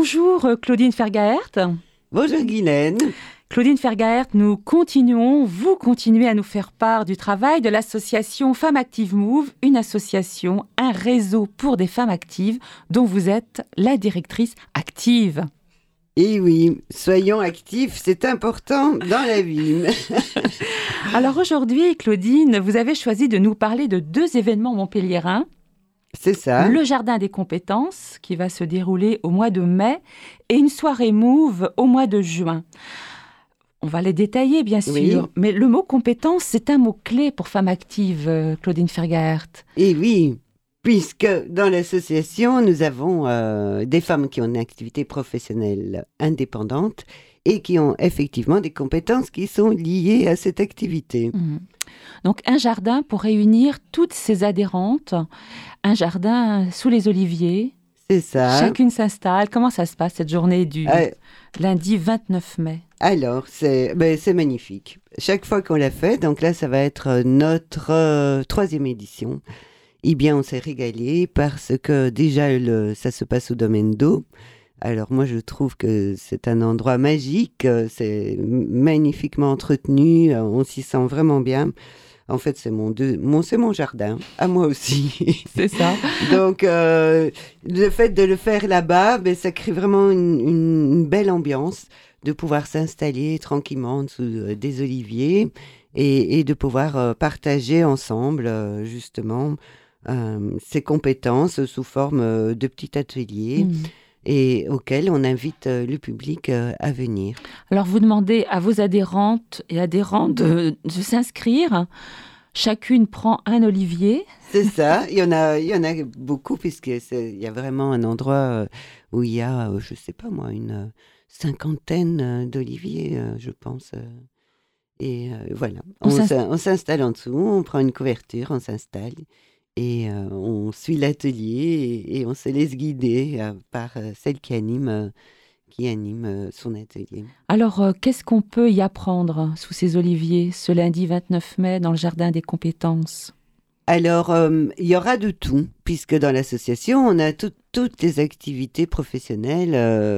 Bonjour Claudine Fergaert. Bonjour Guylaine. Claudine Fergaert, vous continuez à nous faire part du travail de l'association Femmes Actives Move, une association, un réseau pour des femmes actives dont vous êtes la directrice active. Et oui, soyons actifs, c'est important dans la vie. Alors aujourd'hui, Claudine, vous avez choisi de nous parler de 2 événements montpelliérains. C'est ça. Le Jardin des compétences qui va se dérouler au mois de mai et une soirée Move au mois de juin. On va les détailler, bien sûr, oui. Mais le mot compétence, c'est un mot-clé pour femmes actives, Claudine Fergaert. Et oui, puisque dans l'association, nous avons des femmes qui ont une activité professionnelle indépendante et qui ont effectivement des compétences qui sont liées à cette activité. Donc un jardin pour réunir toutes ces adhérentes, un jardin sous les oliviers. C'est ça. Chacune s'installe. Comment ça se passe cette journée du lundi 29 mai? Alors, c'est magnifique. Chaque fois qu'on l'a fait, donc là, ça va être notre 3e édition. Eh bien, on s'est régalé parce que déjà, ça se passe au domaine d'eau. Alors moi, je trouve que c'est un endroit magique, c'est magnifiquement entretenu, on s'y sent vraiment bien. En fait, c'est mon jardin, à moi aussi. C'est ça. Donc, le fait de le faire là-bas, ça crée vraiment une belle ambiance, de pouvoir s'installer tranquillement sous des oliviers et de pouvoir partager ensemble, justement, ces compétences sous forme de petits ateliers. Et auquel on invite le public à venir. Alors, vous demandez à vos adhérentes et adhérents de s'inscrire. Chacune prend un olivier. C'est ça. Il y en a beaucoup, puisqu'il y a vraiment un endroit où il y a, je ne sais pas moi, une 50aine d'oliviers, je pense. Et voilà. On s'installe en dessous, on prend une couverture, on s'installe. Et on suit l'atelier et on se laisse guider par celle qui anime son atelier. Alors, qu'est-ce qu'on peut y apprendre sous ces oliviers ce lundi 29 mai dans le Jardin des compétences? Alors, il y aura de tout, puisque dans l'association, on a toutes les activités professionnelles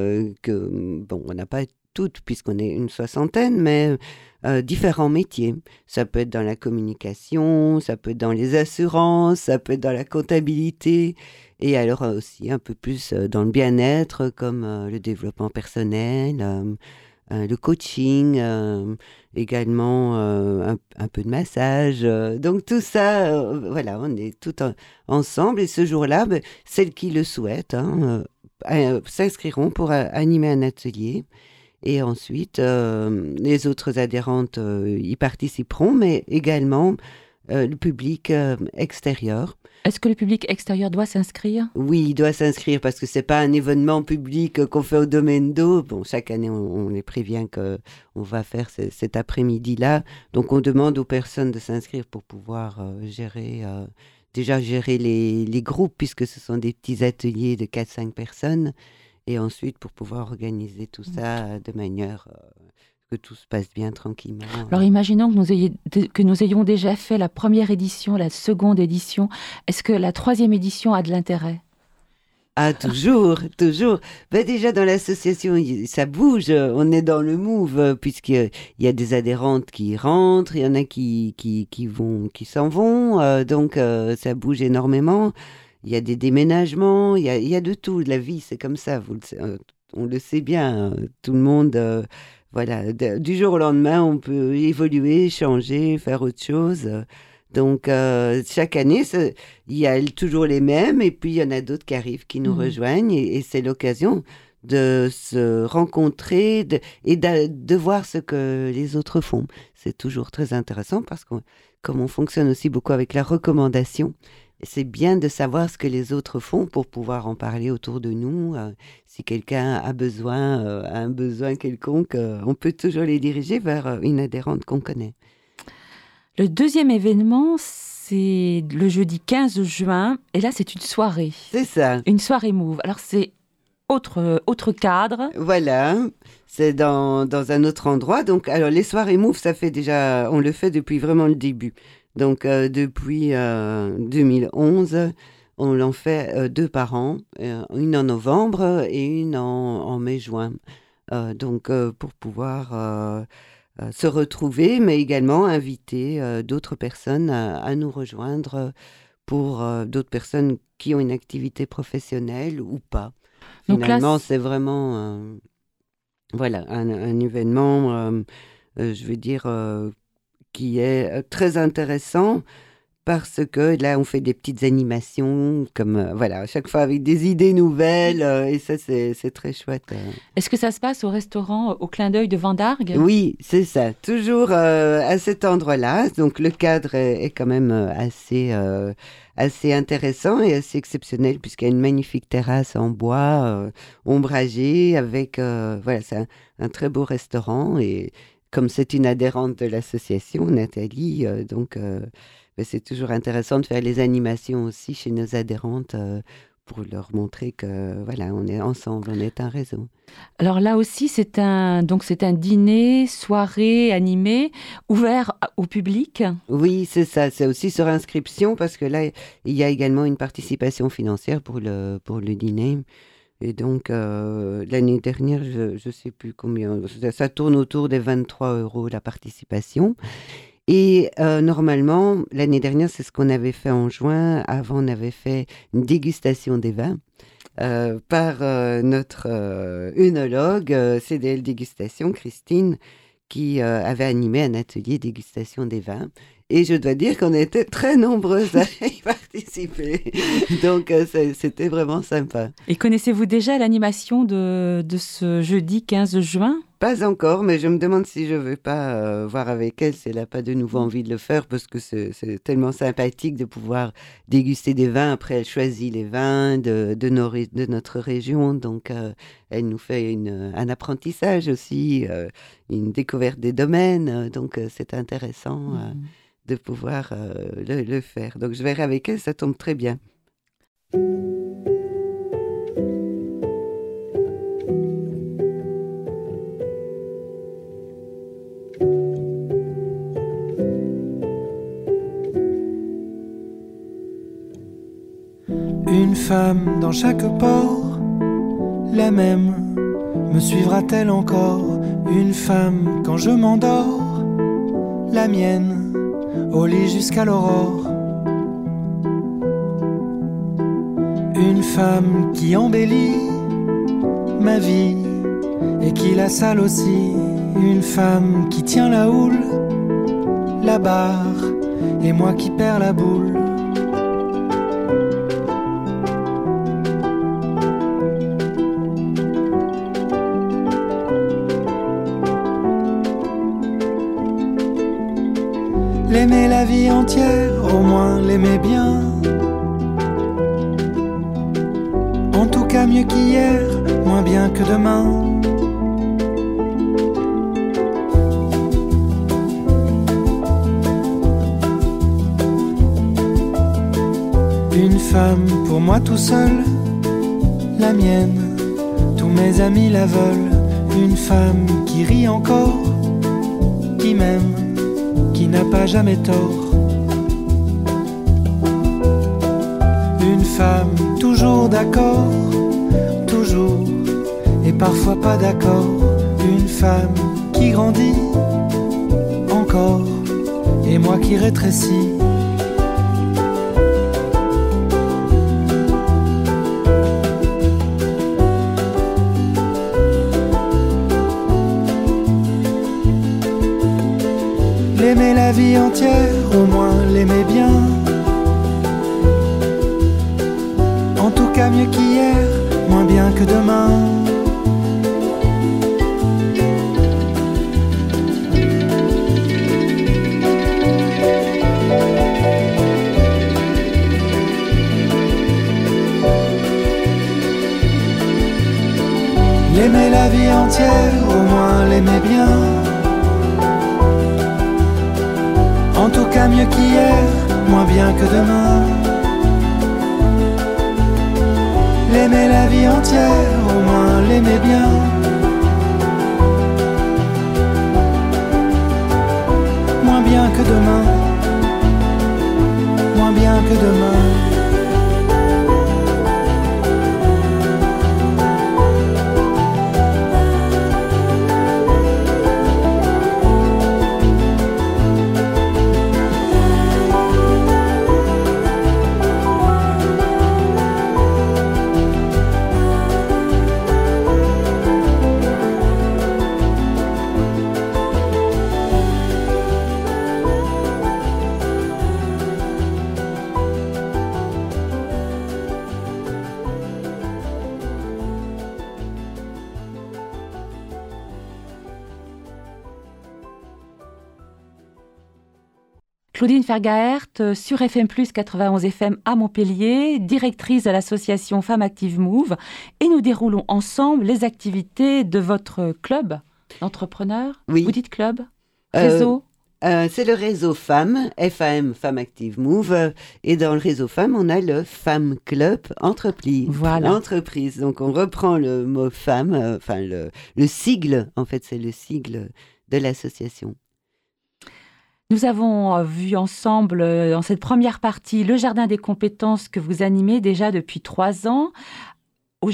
on n'a pas toutes, puisqu'on est une 60aine, mais différents métiers. Ça peut être dans la communication, ça peut être dans les assurances, ça peut être dans la comptabilité, et alors aussi un peu plus dans le bien-être, comme le développement personnel, le coaching, également un peu de massage. Donc tout ça, voilà, on est tout ensemble, et ce jour-là, celles qui le souhaitent s'inscriront pour animer un atelier. Et ensuite, les autres adhérentes y participeront, mais également le public extérieur. Est-ce que le public extérieur doit s'inscrire? Oui, il doit s'inscrire parce que ce n'est pas un événement public qu'on fait au domaine d'eau. Bon, chaque année, on les prévient qu'on va faire cet après-midi-là. Donc, on demande aux personnes de s'inscrire pour pouvoir gérer les groupes, puisque ce sont des petits ateliers de 4-5 personnes. Et ensuite, pour pouvoir organiser tout ça de manière que tout se passe bien tranquillement. Alors, imaginons que nous ayons déjà fait la première édition, la seconde édition. Est-ce que la 3e édition a de l'intérêt? Ah, toujours, toujours. Déjà, dans l'association, ça bouge. On est dans le move, puisqu'il y a des adhérentes qui rentrent, il y en a qui s'en vont. Donc, ça bouge énormément. Il y a des déménagements, il y a de tout. La vie, c'est comme ça, on le sait bien. Tout le monde, du jour au lendemain, on peut évoluer, changer, faire autre chose. Donc, chaque année, il y a toujours les mêmes, et puis il y en a d'autres qui arrivent, qui nous rejoignent, et c'est l'occasion de se rencontrer et de voir ce que les autres font. C'est toujours très intéressant parce que, comme on fonctionne aussi beaucoup avec la recommandation, c'est bien de savoir ce que les autres font pour pouvoir en parler autour de nous. Si quelqu'un a un besoin quelconque, on peut toujours les diriger vers une adhérente qu'on connaît. Le 2e événement, c'est le jeudi 15 juin. Et là, c'est une soirée. C'est ça. Une soirée Move. Alors, c'est autre cadre. Voilà. C'est dans un autre endroit. Donc, alors, les soirées Move, on le fait depuis vraiment le début. Donc, depuis 2011, on en fait 2 par an, une en novembre et une en mai-juin. Donc, pour pouvoir se retrouver, mais également inviter d'autres personnes à nous rejoindre pour d'autres personnes qui ont une activité professionnelle ou pas. Donc Finalement, là, c'est vraiment voilà, un événement, je veux dire, qui est très intéressant parce que là, on fait des petites animations, comme voilà, à chaque fois avec des idées nouvelles, et ça, c'est très chouette. est-ce que ça se passe au restaurant au clin d'œil de Vendargue? Oui, c'est ça, toujours à cet endroit-là. Donc le cadre est quand même assez intéressant et assez exceptionnel puisqu'il y a une magnifique terrasse en bois ombragée avec, voilà, c'est un très beau restaurant et comme c'est une adhérente de l'association, Nathalie, donc ben, c'est toujours intéressant de faire les animations aussi chez nos adhérentes pour leur montrer que voilà, on est ensemble, on est un réseau. Alors là aussi, c'est un dîner, soirée animée, ouvert au public. Oui, c'est ça, c'est aussi sur inscription parce que là, il y a également une participation financière pour le dîner. Et donc, l'année dernière, je ne sais plus combien, ça tourne autour des 23 € la participation. Et normalement, l'année dernière, c'est ce qu'on avait fait en juin. Avant, on avait fait une dégustation des vins par notre œnologue, CDL Dégustation, Christine, qui avait animé un atelier dégustation des vins. Et je dois dire qu'on était très nombreuses à y participer. Donc, c'était vraiment sympa. Et connaissez-vous déjà l'animation de ce jeudi 15 juin? Pas encore, mais je me demande si je ne veux pas voir avec elle si elle n'a pas de nouveau envie de le faire parce que c'est tellement sympathique de pouvoir déguster des vins. Après, elle choisit les vins de notre région. Donc, elle nous fait un apprentissage aussi, une découverte des domaines. Donc, c'est intéressant de pouvoir le faire. Donc, je verrai avec elle, ça tombe très bien. Une femme dans chaque port, la même, me suivra-t-elle encore? Une femme quand je m'endors, la mienne, au lit jusqu'à l'aurore. Une femme qui embellit ma vie et qui la sale aussi. Une femme qui tient la houle, la barre, et moi qui perds la boule. L'aimer la vie entière, au moins l'aimer bien. En tout cas mieux qu'hier, moins bien que demain. Une femme pour moi tout seul, la mienne, tous mes amis la veulent. Une femme qui rit encore, qui m'aime, qui n'a pas jamais tort. Une femme toujours d'accord, toujours, et parfois pas d'accord. Une femme qui grandit encore, et moi qui rétrécis. L'aimer la vie entière, au moins l'aimer bien. En tout cas mieux qu'hier, moins bien que demain. L'aimer la vie entière, au moins l'aimer bien. En tout cas mieux qu'hier, moins bien que demain. L'aimer la vie entière, au moins l'aimer bien. Moins bien que demain, moins bien que demain. Claudine Fergaert sur FM+, 91 FM à Montpellier, directrice de l'association Femmes Actives Move. Et nous déroulons ensemble les activités de votre club d'entrepreneurs. Oui. Vous dites club, réseau c'est le réseau Femmes, FAM, Femmes Actives Move. Et dans le réseau Femmes, on a le Femmes Club Entreprise. Voilà. Entreprise. Donc, on reprend le mot femme, le sigle. En fait, c'est le sigle de l'association. Nous avons vu ensemble, dans cette première partie, le Jardin des compétences que vous animez déjà depuis 3 ans. Au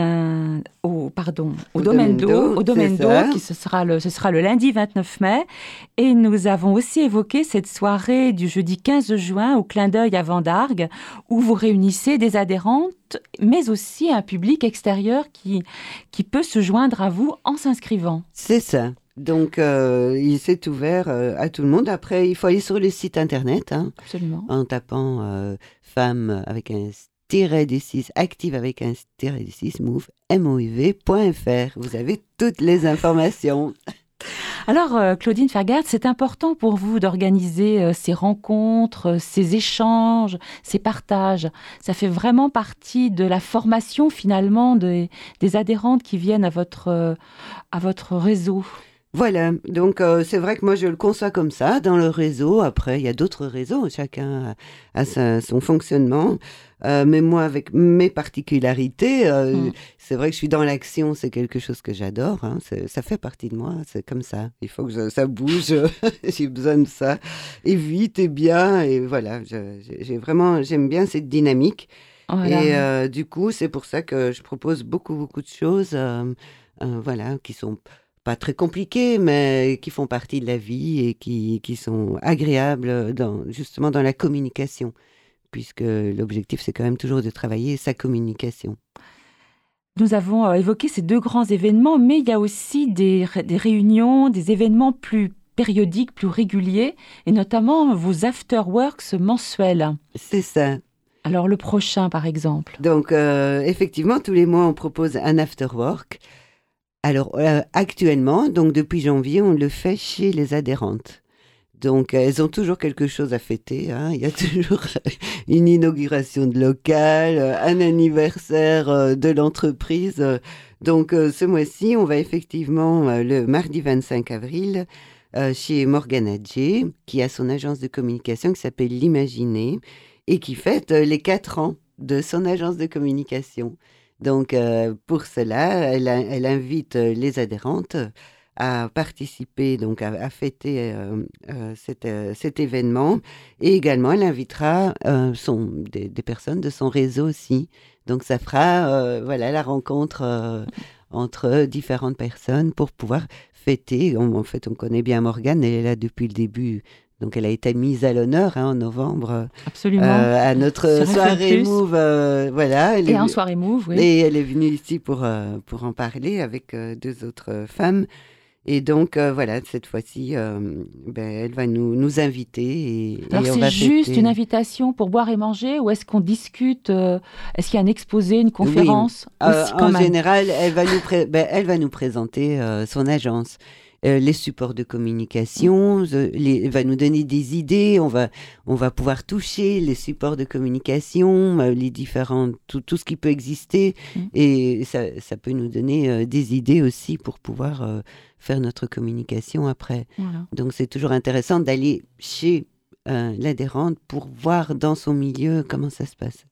domaine d'eau, ce sera le lundi 29 mai. Et nous avons aussi évoqué cette soirée du jeudi 15 juin au Clin d'œil à Vendargues, où vous réunissez des adhérentes, mais aussi un public extérieur qui peut se joindre à vous en s'inscrivant. C'est ça. Donc, il s'est ouvert à tout le monde. Après, il faut aller sur le site internet, Absolument. En tapant femme avec un -6, active avec un -6, move, mouv.fr. Vous avez toutes les informations. Alors, Claudine Fergaert, c'est important pour vous d'organiser ces rencontres, ces échanges, ces partages. Ça fait vraiment partie de la formation, finalement, des adhérentes qui viennent à votre réseau. Voilà, donc c'est vrai que moi je le conçois comme ça, dans le réseau. Après, il y a d'autres réseaux, chacun a son fonctionnement. Mais moi, avec mes particularités, c'est vrai que je suis dans l'action, c'est quelque chose que j'adore. Ça fait partie de moi, c'est comme ça. Il faut que ça bouge, j'ai besoin de ça. Et vite et bien, et voilà, j'aime bien cette dynamique. Voilà. Et du coup, c'est pour ça que je propose beaucoup de choses, qui sont pas très compliquées, mais qui font partie de la vie et qui sont agréables justement dans la communication, puisque l'objectif, c'est quand même toujours de travailler sa communication. Nous avons évoqué ces 2 grands événements, mais il y a aussi des réunions, des événements plus périodiques, plus réguliers, et notamment vos afterworks mensuels. C'est ça. Alors le prochain, par exemple. Donc, effectivement, tous les mois, on propose un afterwork. Alors, actuellement, donc depuis janvier, on le fait chez les adhérentes. Donc, elles ont toujours quelque chose à fêter. Il y a toujours une inauguration de local, un anniversaire de l'entreprise. Donc, ce mois-ci, on va effectivement, le mardi 25 avril, chez Morgane Adjé, qui a son agence de communication qui s'appelle l'Imaginé et qui fête les 4 ans de son agence de communication. Donc, pour cela, elle invite les adhérentes à participer, donc à fêter cet événement. Et également, elle invitera des personnes de son réseau aussi. Donc, ça fera la rencontre entre différentes personnes pour pouvoir fêter. En fait, on connaît bien Morgane, elle est là depuis le début. Donc, elle a été mise à l'honneur en novembre. Absolument. À notre soirée Move. Et en soirée Move, oui. Et elle est venue ici pour en parler avec 2 autres femmes. Et donc, cette fois-ci, elle va nous inviter. Alors, c'est juste une invitation pour boire et manger, ou est-ce qu'on discute est-ce qu'il y a un exposé, une conférence? Oui. En général, elle va nous présenter son agence. Les supports de communication, elle va nous donner des idées, on va pouvoir toucher les supports de communication, les différents, tout ce qui peut exister, et ça peut nous donner des idées aussi pour pouvoir faire notre communication après. Voilà. Donc c'est toujours intéressant d'aller chez l'adhérente pour voir dans son milieu comment ça se passe.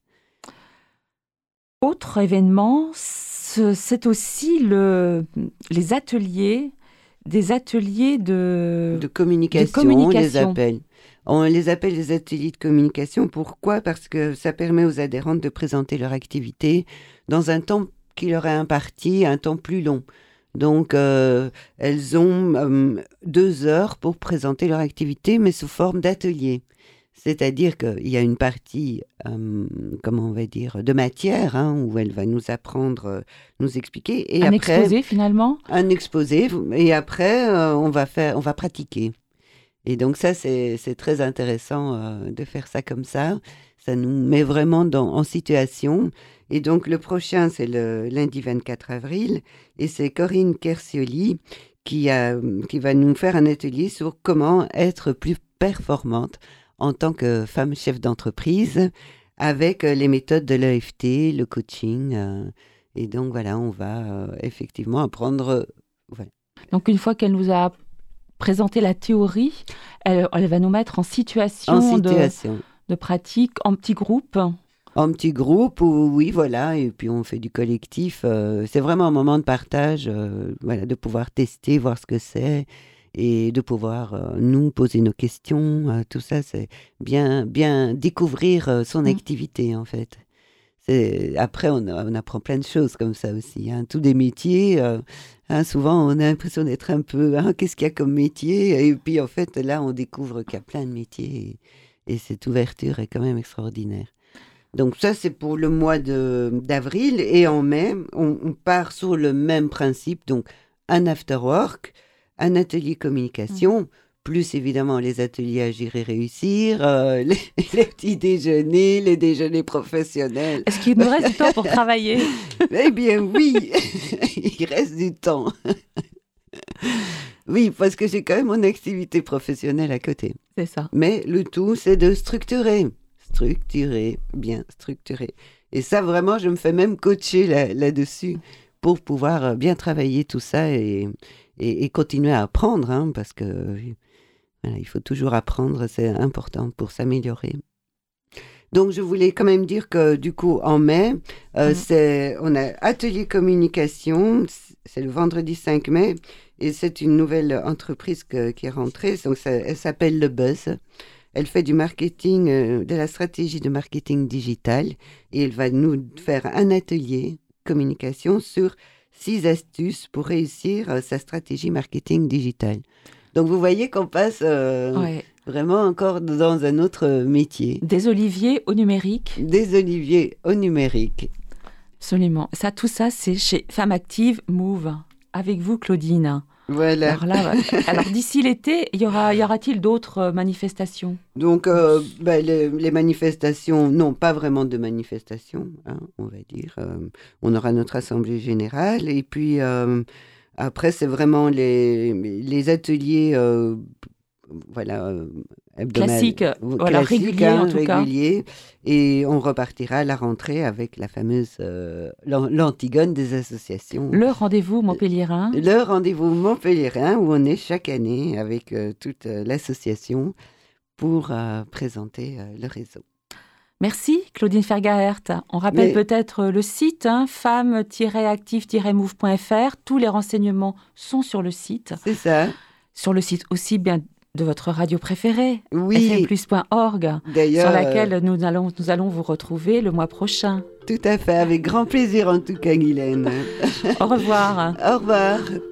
Autre événement, c'est aussi les ateliers. Des ateliers de communication. On les appelle. On les appelle les ateliers de communication. Pourquoi ? Parce que ça permet aux adhérentes de présenter leur activité dans un temps qui leur est imparti, un temps plus long. Donc, elles ont 2 heures pour présenter leur activité, mais sous forme d'atelier. C'est-à-dire qu'il y a une partie, de matière, où elle va nous apprendre, nous expliquer. Et exposé, finalement ? Un exposé. Et après, on va pratiquer. Et donc ça, c'est très intéressant de faire ça comme ça. Ça nous met vraiment en situation. Et donc, le prochain, c'est le lundi 24 avril. Et c'est Corinne Kersioli qui va nous faire un atelier sur comment être plus performante en tant que femme chef d'entreprise avec les méthodes de l'EFT, le coaching. Et donc, voilà, on va effectivement apprendre. Voilà. Donc, une fois qu'elle nous a présenté la théorie, elle va nous mettre en situation. De pratique en petits groupes. En petits groupes, oui, voilà. Et puis, on fait du collectif. C'est vraiment un moment de partage, voilà, de pouvoir tester, voir ce que c'est. Et de pouvoir nous poser nos questions, tout ça, c'est bien découvrir son activité en fait. Après, on apprend plein de choses comme ça aussi. Tous des métiers, souvent on a l'impression d'être un peu, qu'est-ce qu'il y a comme métier? Et puis en fait, là, on découvre qu'il y a plein de métiers et cette ouverture est quand même extraordinaire. Donc ça, c'est pour le mois d'avril. Et en mai, on part sur le même principe, donc un after-work, un atelier communication, plus évidemment les ateliers Agir et réussir, les petits déjeuners, les déjeuners professionnels. Est-ce qu'il nous reste du temps pour travailler? Eh bien oui, il reste du temps. Oui, parce que j'ai quand même mon activité professionnelle à côté. C'est ça. Mais le tout, c'est de structurer, bien structurer. Et ça, vraiment, je me fais même coacher là-dessus pour pouvoir bien travailler tout ça et continuer à apprendre, parce que voilà, il faut toujours apprendre, c'est important pour s'améliorer. Donc, je voulais quand même dire que du coup, en mai, on a atelier communication, c'est le vendredi 5 mai, et c'est une nouvelle entreprise qui est rentrée, donc elle s'appelle Le Buzz. Elle fait du marketing, de la stratégie de marketing digital, et elle va nous faire un atelier communication sur 6 astuces pour réussir sa stratégie marketing digitale. Donc, vous voyez qu'on passe vraiment encore dans un autre métier. Des oliviers au numérique. Des oliviers au numérique. Absolument. Tout ça, c'est chez Femmes Actives Move. Avec vous, Claudine. Voilà. Alors d'ici l'été, y aura-t-il d'autres manifestations? Donc, les manifestations, non, pas vraiment de manifestations, on va dire. On aura notre assemblée générale et puis après, c'est vraiment les ateliers, classiques, réguliers en tout cas. Et on repartira à la rentrée avec la fameuse l'Antigone des associations. Le rendez-vous montpelliérain. Le rendez-vous montpelliérain où on est chaque année avec toute l'association pour présenter le réseau. Merci Claudine Fergaert. On rappelle peut-être le site, femme-active-move.fr. Tous les renseignements sont sur le site. C'est ça. Sur le site aussi bien de votre radio préférée, oui. fmplus.org, d'ailleurs, sur laquelle nous allons vous retrouver le mois prochain. Tout à fait, avec grand plaisir en tout cas, Guylaine. Au revoir. Au revoir.